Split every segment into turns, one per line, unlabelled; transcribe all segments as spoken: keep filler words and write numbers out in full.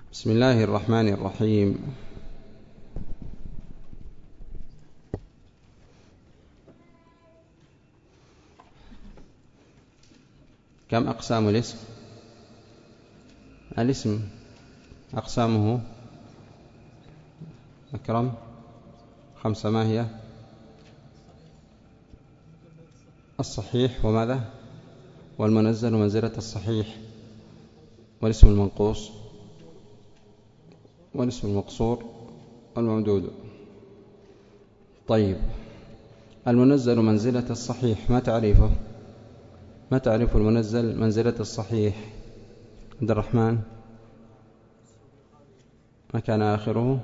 بسم الله الرحمن الرحيم. كم أقسام الاسم؟ الاسم أقسامه أكرم خمسة. ما هي؟ الصحيح وماذا؟ والمنزل ومنزلة الصحيح، والاسم المنقوص، والاسم المقصور، والممدود. طيب، المنزل منزلة الصحيح ما تعريفه؟ ما تعرف المنزل منزلة الصحيح عبد الرحمن؟ ما كان آخره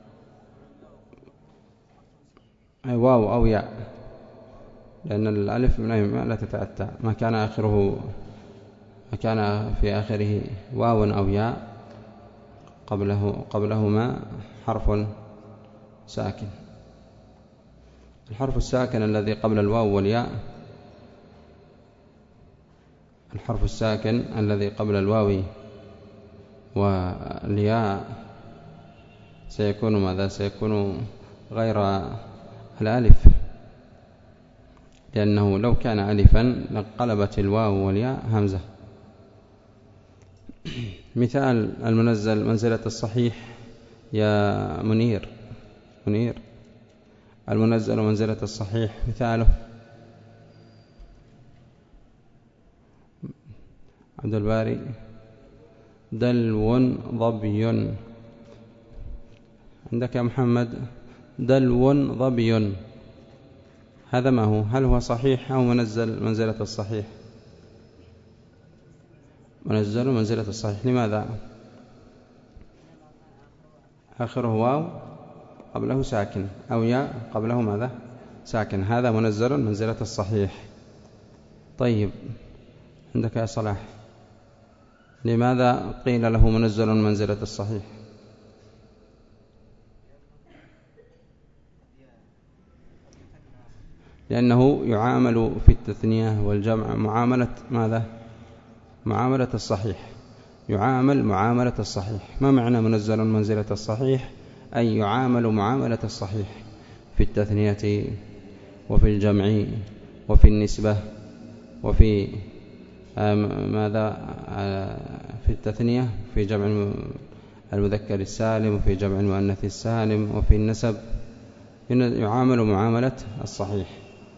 واو أو ياء، لأن الألف من لا تتأتى. ما كان آخره ما كان في آخره واو أو ياء قبله قبلهما حرف ساكن. الحرف الساكن الذي قبل الواو والياء الحرف الساكن الذي قبل الواو والياء سيكون ماذا؟ سيكون غير الألف، لأنه لو كان ألفا لقلبت الواو والياء همزة. مثال المنزل منزلة الصحيح يا منير منير المنزل منزلة الصحيح مثاله عبد الباري دلو ظبي. عندك يا محمد دلو ظبي، هذا ما هو؟ هل هو صحيح أو منزل منزلة الصحيح؟ منزل منزلة الصحيح. لماذا؟ آخره واو قبله ساكن أو ياء قبله ماذا؟ ساكن. هذا منزل منزلة الصحيح. طيب، عندك يا صلاح لماذا قيل له منزل منزلة الصحيح؟ لأنه يعامل في التثنية والجمع معاملة ماذا؟ معاملة الصحيح. يعامل معاملة الصحيح. ما معنى منزل منزلة الصحيح؟ أي يعامل معاملة الصحيح في التثنية وفي الجمع وفي النسبة وفي ماذا؟ في التثنية في جمع المذكر السالم وفي جمع المؤنث السالم وفي النسب يعامل معاملة الصحيح.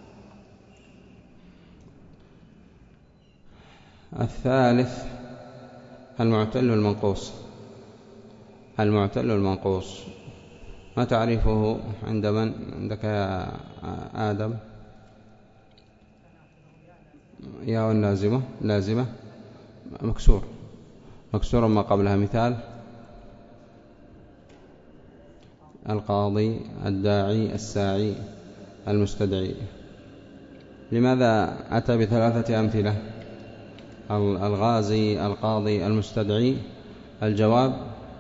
الثالث المعتل المنقوص. المعتل المنقوص ما تعريفه عند من؟ عندك يا آدم؟ ياء لازمة لازمة مكسور مكسور ما قبلها. مثال القاضي الداعي الساعي المستدعي. لماذا أتى بثلاثة أمثلة؟ الغازي القاضي المستدعي. الجواب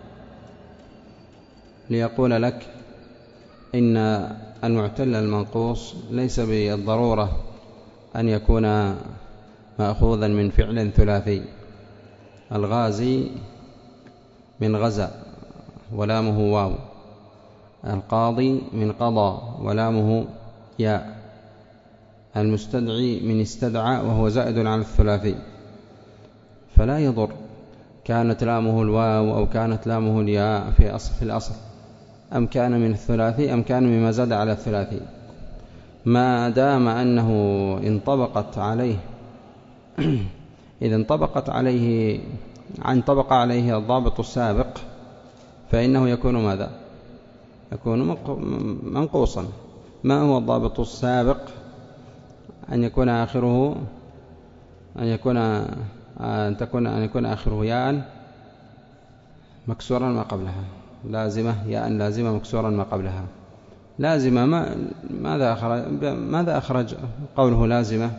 ليقول لك إن المعتل المنقوص ليس بالضرورة أن يكون مأخوذا من فعل ثلاثي. الغازي من غزا ولامه واو، القاضي من قضى ولامه ياء، المستدعي من استدعى وهو زائد على الثلاثي. فلا يضر كانت لامه الواو أو كانت لامه الياء في أصل في الأصل، أم كان من الثلاثي أم كان مما زاد على الثلاثي، ما دام أنه انطبقت عليه إذا انطبقت عليه عن طبق عليه الضابط السابق فإنه يكون ماذا؟ يكون منقوصا. ما هو الضابط السابق؟ أن يكون آخره أن يكون أن تكون أن يكون آخره ياء مكسورا ما قبلها، لازمة ياء لازمة مكسورا ما قبلها. لازمة ما ماذا أخرج ماذا أخرج قوله لازمة؟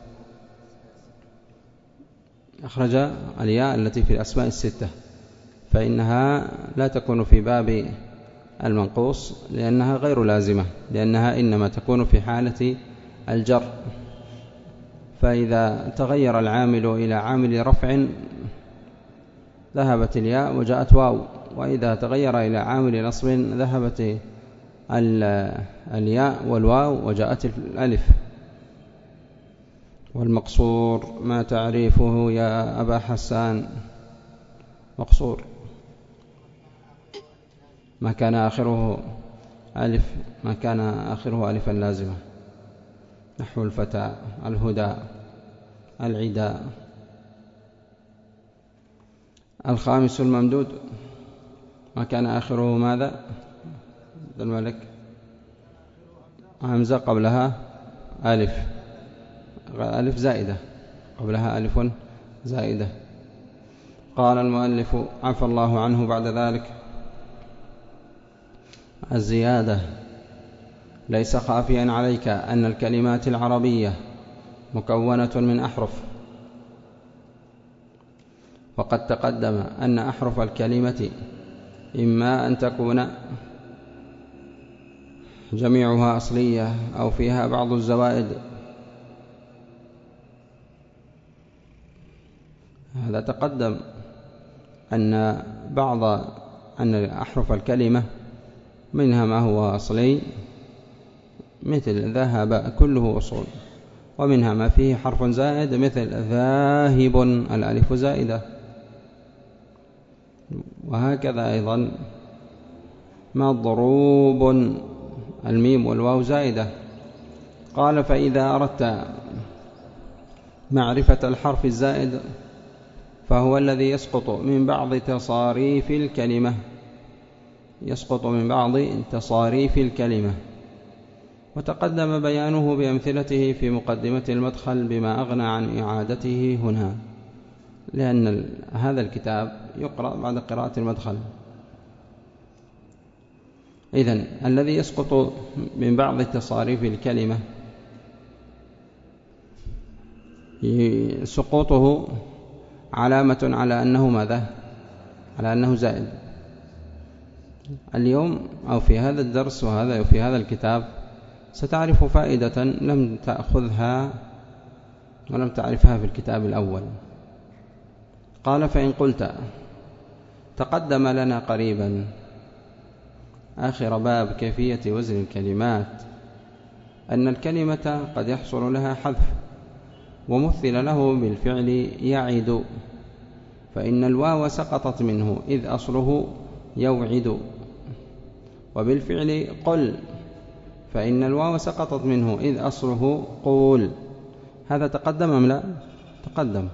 أخرج الياء التي في الأسماء الستة، فإنها لا تكون في باب المنقوص لأنها غير لازمة، لأنها إنما تكون في حالة الجر. فإذا تغير العامل إلى عامل رفع ذهبت الياء وجاءت واو، وإذا تغير إلى عامل نصب ذهبت الياء والواو وجاءت الألف. والمقصور ما تعريفه يا أبا حسان؟ مقصور ما كان آخره ألف، ما كان آخره ألفا لازمة، نحو الفتى، الهدى، العداء. الخامس الممدود ما كان آخره ماذا؟ عبد الملك؟ همزة قبلها ألف، ألف زائدة، قبلها ألف زائدة. قال المؤلف عفى الله عنه بعد ذلك: الزيادة: ليس خافيا عليك أن الكلمات العربية مكونة من أحرف، وقد تقدم أن أحرف الكلمة إما أن تكون جميعها أصلية أو فيها بعض الزوائد. هذا تقدم أن بعض أن أحرف الكلمة منها ما هو أصلي مثل ذهب كله أصول، ومنها ما فيه حرف زائد مثل ذاهب الألف زائدة، وهكذا أيضا مضروب الميم والواو زائدة. قال: فإذا أردت معرفة الحرف الزائد فهو الذي يسقط من بعض تصاريف الكلمة، يسقط من بعض تصاريف الكلمة، وتقدم بيانه بأمثلته في مقدمة المدخل بما أغنى عن إعادته هنا، لأن هذا الكتاب يقرأ بعد قراءة المدخل. إذن الذي يسقط من بعض تصاريف الكلمة سقوطه علامة على أنه ماذا؟ على أنه زائد. اليوم أو في هذا الدرس وهذا وفي هذا الكتاب ستعرف فائدة لم تأخذها ولم تعرفها في الكتاب الأول. قال: فإن قلت تقدم لنا قريبا آخر باب كيفية وزن الكلمات أن الكلمة قد يحصل لها حذف، ومثل له بالفعل يعد، فإن الواو سقطت منه إذ أصله يوعد، وبالفعل قل، فإن الواو سقطت منه إذ أصله قول. هذا تقدم أم لا؟ تقدم.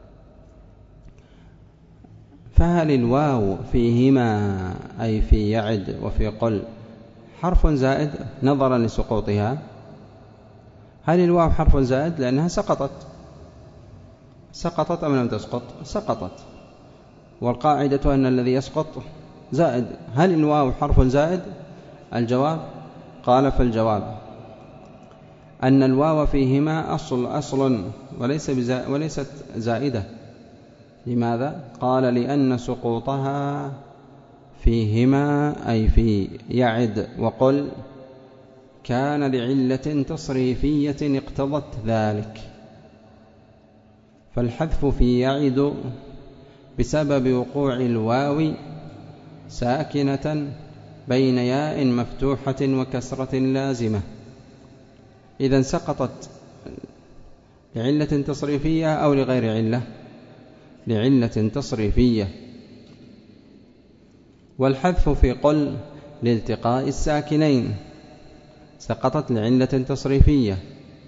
فهل الواو فيهما أي في يعد وفي قل حرف زائد نظرا لسقوطها؟ هل الواو حرف زائد لأنها سقطت؟ سقطت أم لم تسقط؟ سقطت، والقاعدة أن الذي يسقط زائد. هل الواو حرف زائد؟ الجواب: قال: فالجواب أن الواو فيهما أصل أصل وليس بزا وليست زائدة. لماذا؟ قال: لأن سقوطها فيهما أي في يعد وقل كان لعلة تصريفية اقتضت ذلك، فالحذف في يعد بسبب وقوع الواو ساكنة بين ياء مفتوحة وكسرة لازمة. إذن سقطت لعلة تصريفية أو لغير علة؟ لعلة تصريفية. والحذف في قل لالتقاء الساكنين سقطت لعلة تصريفية،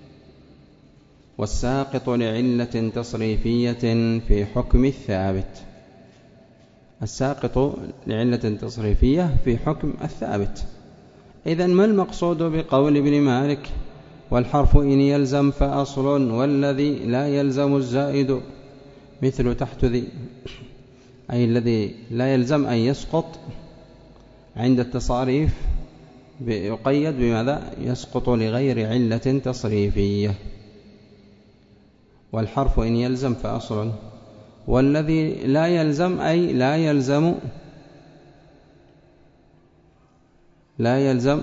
والساقط لعلة تصريفية في حكم الثابت. الساقط لعلة تصريفية في حكم الثابت. إذن ما المقصود بقول ابن مالك: والحرف إن يلزم فأصل والذي لا يلزم الزائد مثل تحت ذي، أي الذي لا يلزم أن يسقط عند التصاريف يقيد بماذا؟ يسقط لغير علة تصريفية. والحرف إن يلزم فأصل، والذي لا يلزم أي لا يلزم لا يلزم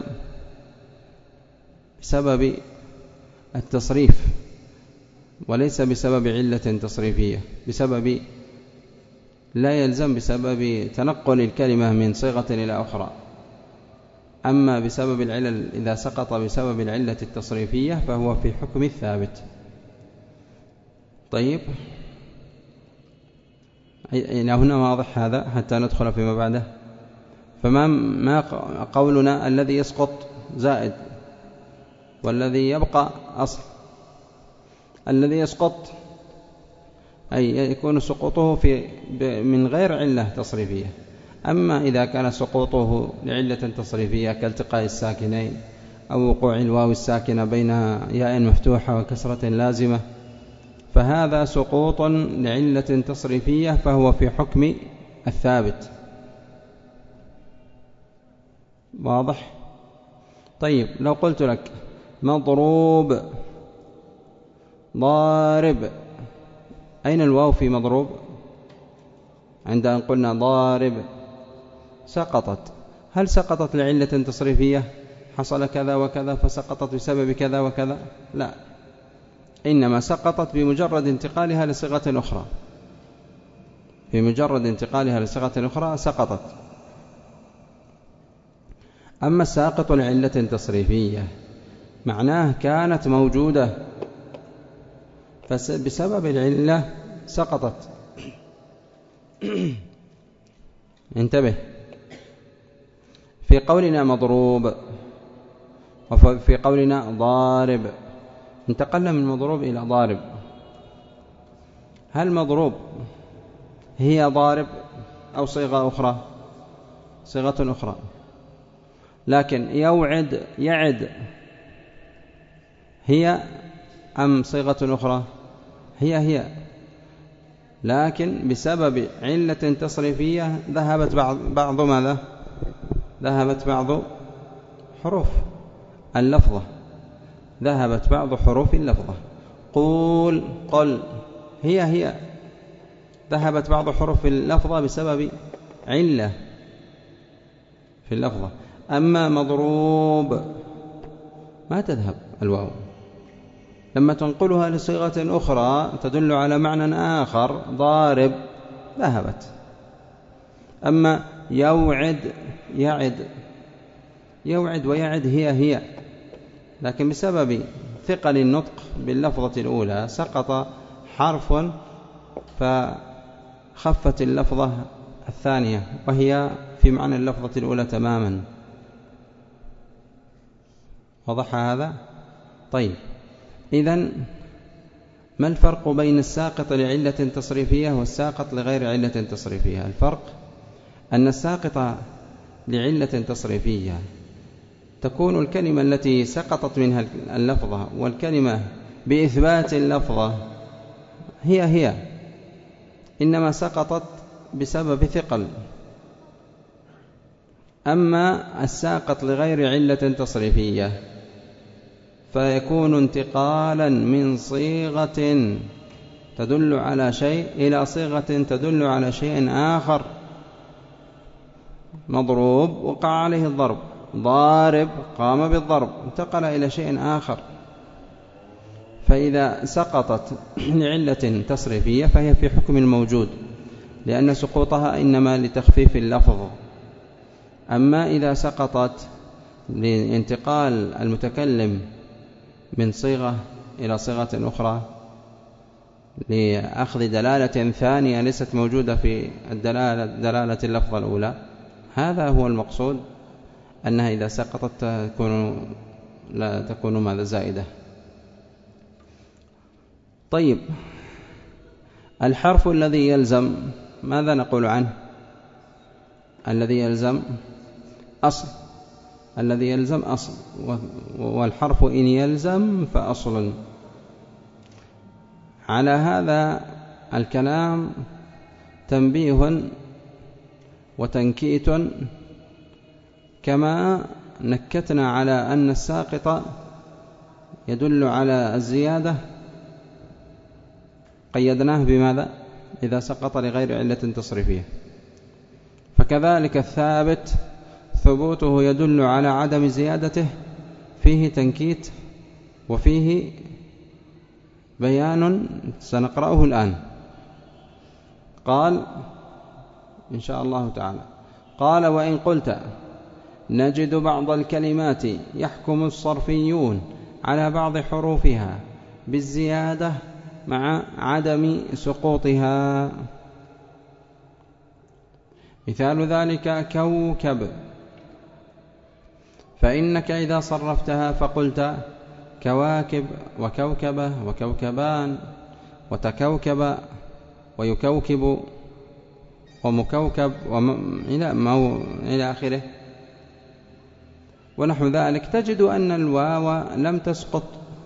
بسبب التصريف وليس بسبب علة تصريفية، بسبب لا يلزم بسبب تنقل الكلمة من صيغة إلى أخرى. أما بسبب العلل إذا سقط بسبب العلة التصريفية فهو في حكم الثابت. طيب، إلى هنا واضح هذا حتى ندخل فيما بعده. فما ما قولنا الذي يسقط زائد والذي يبقى أصل. الذي يسقط أي يكون سقوطه في من غير علة تصريفية. أما إذا كان سقوطه لعلة تصريفية كالتقاء الساكنين أو وقوع الواو الساكنة بين ياء مفتوحة وكسرة لازمة فهذا سقوط لعلة تصريفية فهو في حكم الثابت. واضح؟ طيب، لو قلت لك مضروب ضارب، أين الواو في مضروب؟ عند أن قلنا ضارب سقطت. هل سقطت لعلة تصريفية حصل كذا وكذا فسقطت بسبب كذا وكذا؟ لا، إنما سقطت بمجرد انتقالها لصيغة أخرى. بمجرد انتقالها لصيغة أخرى سقطت. أما الساقط لعلة تصريفية معناه كانت موجودة فبسبب العلة سقطت. انتبه، في قولنا مضروب وفي قولنا ضارب انتقلنا من مضروب إلى ضارب. هل مضروب هي ضارب أو صيغة أخرى؟ صيغة أخرى. لكن يوعد يعد هي أم صيغة أخرى؟ هي هي، لكن بسبب علة تصريفية ذهبت بعض, بعض ماذا؟ ذهبت بعض حروف اللفظة، ذهبت بعض حروف اللفظة. قول قل هي هي، ذهبت بعض حروف اللفظة بسبب علة في اللفظة. أما مضروب ما تذهب الواو، لما تنقلها لصيغة أخرى تدل على معنى آخر ضارب ذهبت. أما يوعد يعد، يوعد ويعد هي هي، لكن بسبب ثقل النطق باللفظة الأولى سقط حرف فخفت اللفظة الثانية وهي في معنى اللفظة الأولى تماما. وضح هذا؟ طيب، إذن ما الفرق بين الساقط لعلة تصريفية والساقط لغير علة تصريفية؟ الفرق أن الساقط لعلة تصريفية تكون الكلمة التي سقطت منها اللفظة والكلمة بإثبات اللفظة هي هي، إنما سقطت بسبب ثقل. أما الساقط لغير علة تصريفية فيكون انتقالا من صيغة تدل على شيء إلى صيغة تدل على شيء آخر. مضروب وقع عليه الضرب، ضارب قام بالضرب، انتقل إلى شيء آخر. فإذا سقطت لعلة تصريفية فهي في حكم الموجود، لأن سقوطها إنما لتخفيف اللفظ. أما إذا سقطت لانتقال المتكلم من صيغة إلى صيغة أخرى لأخذ دلالة ثانية ليست موجودة في الدلالة دلالة اللفظة الأولى، هذا هو المقصود، أنها إذا سقطت تكون لا تكون ماذا زائدة. طيب، الحرف الذي يلزم ماذا نقول عنه؟ الذي يلزم أصل، الذي يلزم أصل، والحرف إن يلزم فأصل. على هذا الكلام تنبيه وتنكيت، كما نكتنا على أن الساقط يدل على الزيادة قيدناه بماذا؟ إذا سقط لغير علة تصريفية. فكذلك الثابت ثبوته يدل على عدم زيادته، فيه تنكيت وفيه بيان سنقرأه الآن. قال إن شاء الله تعالى. قال: وإن قلت نجد بعض الكلمات يحكم الصرفيون على بعض حروفها بالزيادة مع عدم سقوطها. مثال ذلك كوكب، فإنك إذا صرفتها فقلت كواكب وكوكبة وكوكبان وتكوكب ويكوكب ومكوكب إلى, إلى آخره ونحو ذلك، تجد أن الواو لم تسقط.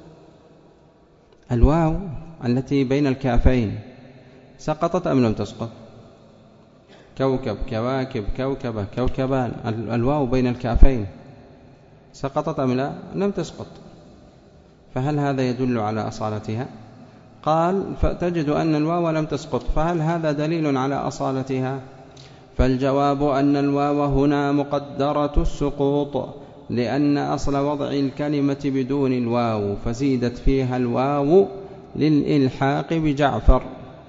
الواو التي بين الكافين سقطت أم لم تسقط؟ كوكب، كواكب، كوكبة، كوكبان، الواو بين الكافين سقطت أم لا؟ لم تسقط. فهل هذا يدل على أصالتها؟ قال: فتجد أن الواو لم تسقط، فهل هذا دليل على أصالتها؟ فالجواب أن الواو هنا مقدرة السقوط، لأن أصل وضع الكلمة بدون الواو، فزيدت فيها الواو للإلحاق بجعفر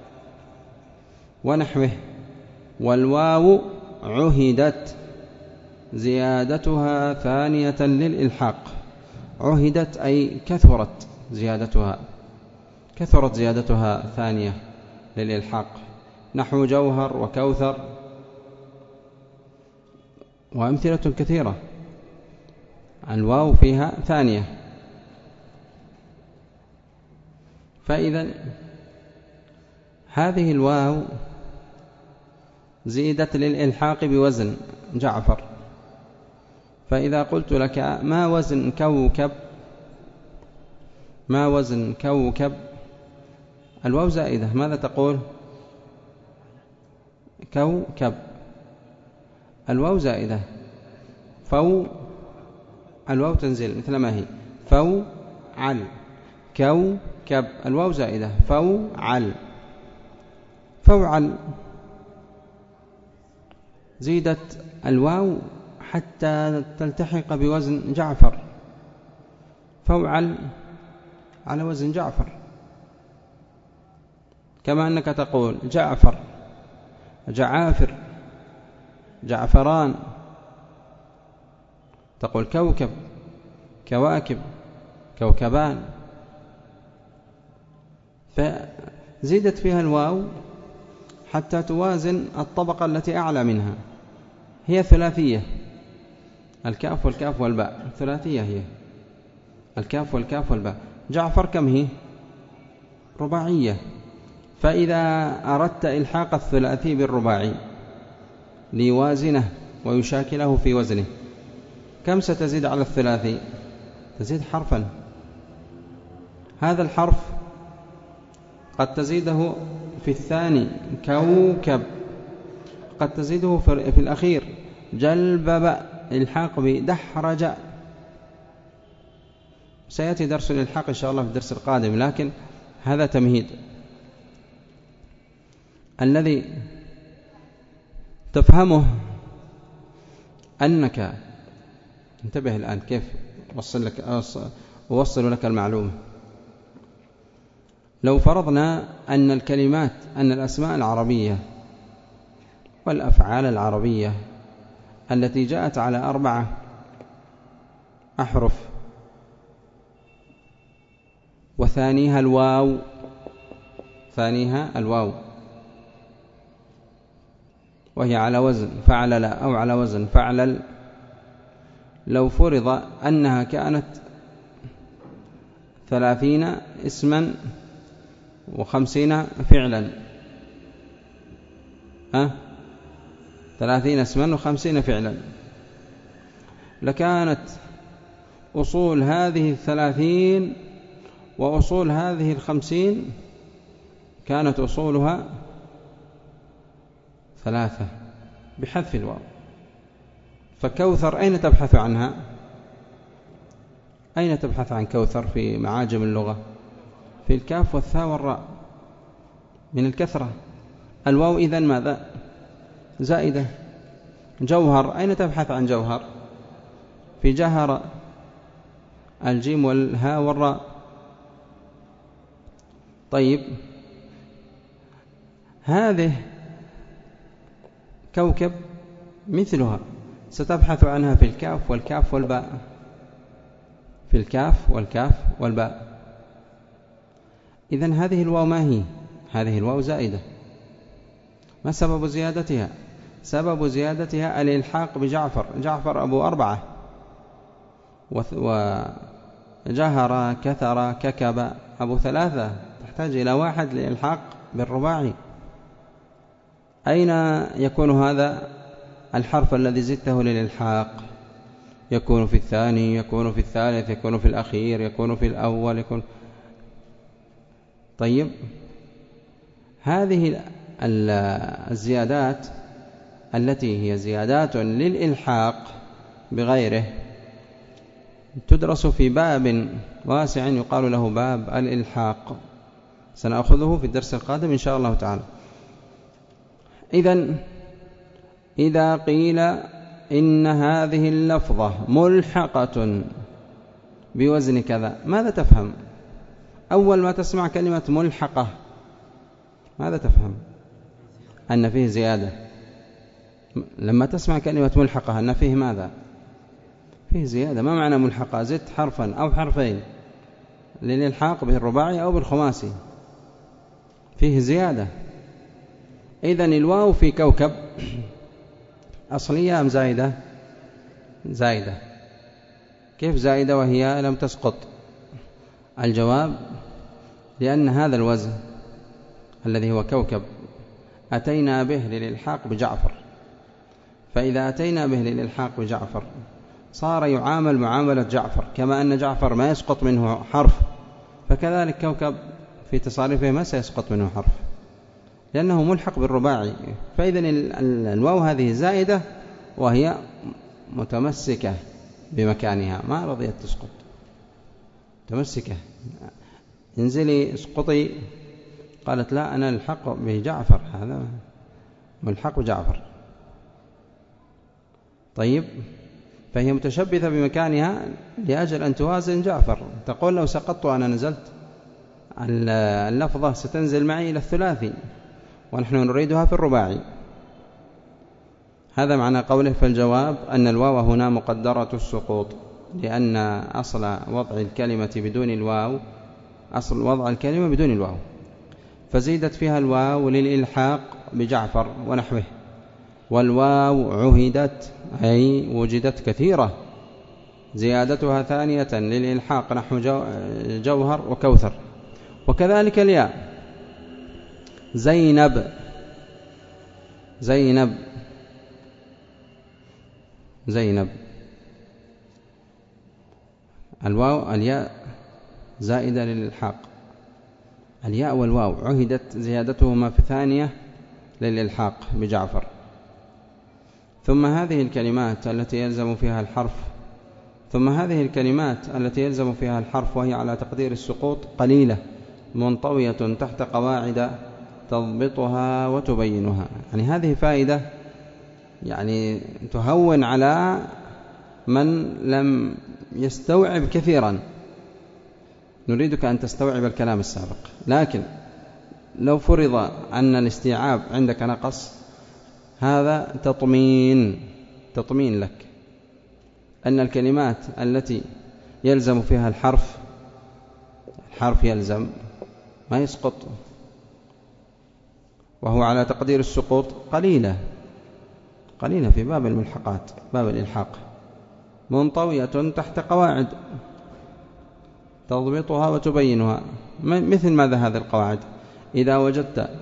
ونحوه. والواو عهدت زيادتها ثانية للإلحاق. عهدت أي كثرت زيادتها، كثرت زيادتها ثانية للإلحاق، نحو جوهر وكوثر وأمثلة كثيرة الواو فيها ثانية. فإذا هذه الواو زيدت للإلحاق بوزن جعفر. فإذا قلت لك ما وزن كوكب، ما وزن كوكب، الواو زائدة، ماذا تقول؟ كوكب، الواو زائدة، فو الواو تنزل مثل ما هي، فو عل، كوكب الواو زائدة، فو عل، فوعل، زيدت الواو حتى تلتحق بوزن جعفر، فوعل على وزن جعفر. كما أنك تقول جعفر، جعافر، جعفران، تقول كوكب، كواكب، كوكبان. فزيدت فيها الواو حتى توازن الطبقة التي أعلى منها، هي ثلاثية، الكاف والكاف والباء ثلاثية، هي الكاف والكاف والباء. جعفر كم هي؟ رباعية. فإذا أردت إلحاق الثلاثي بالرباعي ليوازنه ويشاكله في وزنه، كم ستزيد على الثلاثي؟ تزيد حرفا. هذا الحرف قد تزيده في الثاني كوكب، قد تزيده في الأخير جلبب، الحاق بدحرج. سيأتي درس الإلحاق إن شاء الله في الدرس القادم، لكن هذا تمهيد. الذي تفهمه أنك، انتبه الآن كيف أوصل لك أوصل لك المعلومة. لو فرضنا أن الكلمات، أن الأسماء العربية والأفعال العربية التي جاءت على أربعة أحرف وثانيها الواو، ثانيها الواو وهي على وزن فعلل أو على وزن فعلل، لو فرض أنها كانت ثلاثين اسما وخمسين فعلا، أه؟ ثلاثين اسما وخمسين فعلا، لكانت أصول هذه الثلاثين وأصول هذه الخمسين كانت أصولها ثلاثة بحذف الواو. فكوثر أين تبحث عنها؟ أين تبحث عن كوثر في معاجم اللغة؟ في الكاف والثاء والراء من الكثرة. الواو إذن ماذا؟ زائدة. جوهر أين تبحث عن جوهر؟ في جهر، الجيم والهاء والراء. طيب هذه كوكب مثلها، ستبحث عنها في الكاف والكاف والباء، في الكاف والكاف والباء. إذن هذه الواو ما هي؟ هذه الواو زائدة. ما سبب زيادتها؟ سبب زيادتها الإلحاق بجعفر. جعفر أبو أربعة، وجهر كثر ككب أبو ثلاثة، تحتاج إلى واحد للإلحاق بالرباعي. أين يكون هذا الحرف الذي زدته للإلحاق؟ يكون في الثاني، يكون في الثالث، يكون في الأخير، يكون في الأول، يكون. طيب، هذه الزيادات التي هي زيادات للإلحاق بغيره تدرس في باب واسع يقال له باب الإلحاق، سنأخذه في الدرس القادم إن شاء الله تعالى. إذن إذا قيل إن هذه اللفظة ملحقة بوزن كذا، ماذا تفهم؟ أول ما تسمع كلمة ملحقة ماذا تفهم؟ أن فيه زيادة. لما تسمع كلمة ملحقة أن فيه ماذا؟ فيه زيادة. ما معنى ملحقة؟ زدت حرفا أو حرفين للإلحاق بالرباعي أو بالخماسي، فيه زيادة. إذن الواو في كوكب أصلية أم زائدة؟ زائدة. كيف زائدة وهي لم تسقط؟ الجواب لأن هذا الوزن الذي هو كوكب أتينا به للإلحاق بجعفر، فإذا أتينا به للإلحاق بجعفر صار يعامل معاملة جعفر، كما أن جعفر ما يسقط منه حرف، فكذلك كوكب في تصاريفه ما سيسقط منه حرف لأنه ملحق بالرباعي. فإذن الواو هذه زائدة وهي متمسكة بمكانها، ما رضيت تسقط، متمسكة. انزلي اسقطي، قالت لا أنا الحق بجعفر، هذا ملحق بجعفر. طيب، فهي متشبثة بمكانها لأجل أن توازن جعفر. تقول لو سقطت وأنا نزلت اللفظة ستنزل معي إلى الثلاثي ونحن نريدها في الرباعي. هذا معنى قوله فالجواب أن الواو هنا مقدرة السقوط، لأن أصل وضع الكلمة بدون الواو، أصل وضع الكلمة بدون الواو، فزيدت فيها الواو للإلحاق بجعفر ونحوه. والواو عهدت أي وجدت كثيرة، زيادتها ثانية للإلحاق نحو جوهر وكوثر. وكذلك الياء زينب، زينب زينب الواو الياء زائدة للإلحاق. الياء والواو عهدت زيادتهما في ثانية للإلحاق بجعفر. ثم هذه الكلمات التي يلزم فيها الحرف ثم هذه الكلمات التي يلزم فيها الحرف وهي على تقدير السقوط قليلة منطوية تحت قواعد تضبطها وتبينها. يعني هذه فائدة يعني تهون على من لم يستوعب كثيرا. نريدك أن تستوعب الكلام السابق، لكن لو فرض أن الاستيعاب عندك نقص، هذا تطمين تطمين لك أن الكلمات التي يلزم فيها الحرف الحرف يلزم ما يسقط وهو على تقدير السقوط قليلة قليلة في باب الملحقات، باب الإلحاق، منطوية تحت قواعد تضبطها وتبينها. مثل ماذا هذه القواعد؟ إذا وجدت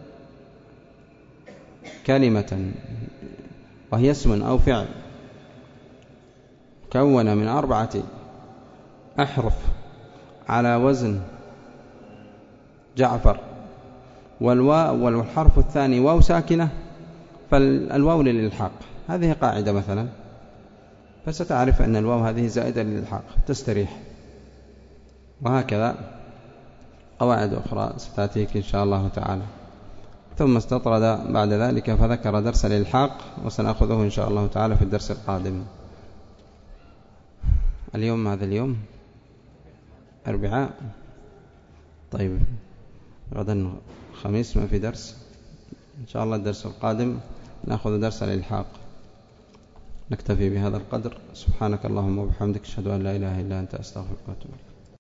كلمة وهي اسم أو فعل كون من أربعة أحرف على وزن جعفر، والواو والحرف الثاني واو ساكنة، فالواو للإلحاق. هذه قاعدة مثلا، فستعرف أن الواو هذه زائدة للإلحاق تستريح. وهكذا قواعد أخرى ستأتيك إن شاء الله تعالى. ثم استطرد بعد ذلك فذكر درس الإلحاق، وسنأخذه إن شاء الله تعالى في الدرس القادم. اليوم هذا اليوم أربعاء، طيب غدا خميس ما في درس إن شاء الله. الدرس القادم نأخذ درس الإلحاق. نكتفي بهذا القدر. سبحانك اللهم وبحمدك، أشهد أن لا إله إلا أنت، أستغفرك وأتوب إليك.